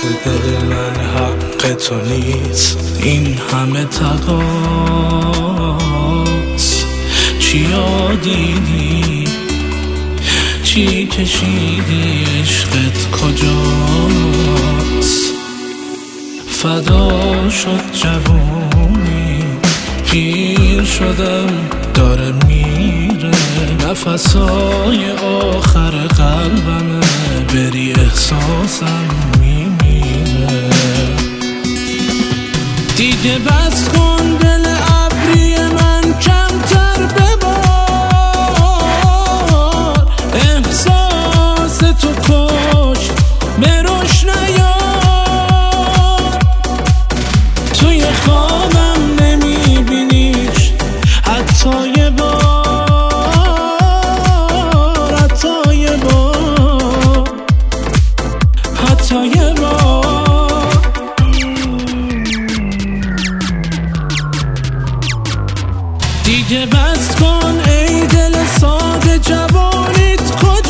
واسه دل من حق تو نیست این همه تقاس. چیا دیدی چی کشیدی عشقت کجاست؟ فدا شد جوونی پیر شدم داره میره نفسای آخر قلبمه بری احساسم میمیره. دیگه بس کن دل ابری من کمتر ببار احساس تو کشت بروش نیار. توی خوابم نمیبینیش حتی یه بار حتی یه بار حتی یه بار. دیگه بس کن ای دل ساده جوانیت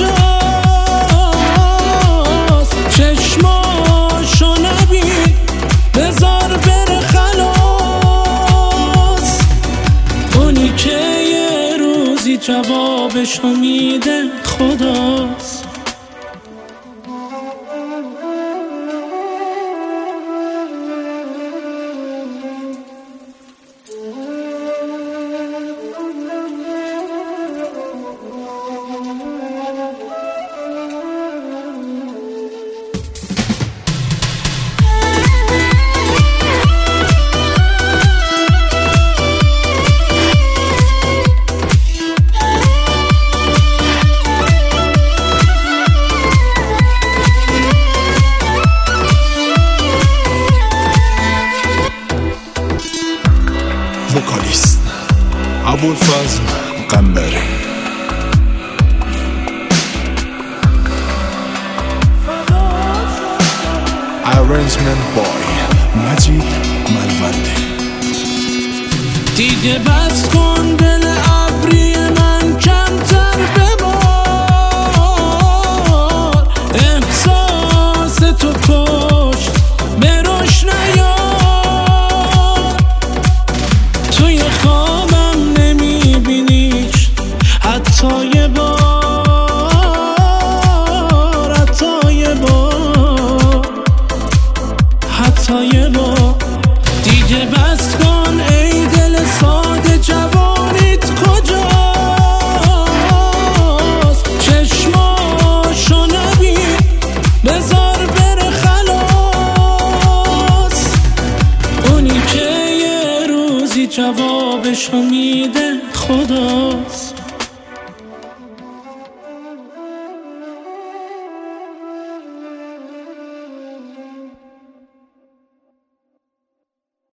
کجاست؟ چشماشو نبین بذار بره خلاص. اونی که یه روزی جوابشو میده خداست. وکالیست ابوالفضل قنبری. Arrangement boy مجید ملوندی. دیگه بس کن دل ابری من کمتر ببار احساس تو کشت بروش نیار. توی خوابم نمیبینیش حتی یه بار حتی یه بار حتی یه بار. دیگه بس کن ای دل ساده جوانیت کجاست؟ چشماشو نبین بذار بره خلاص. اونی که یه روزی جوابشو میده خدا.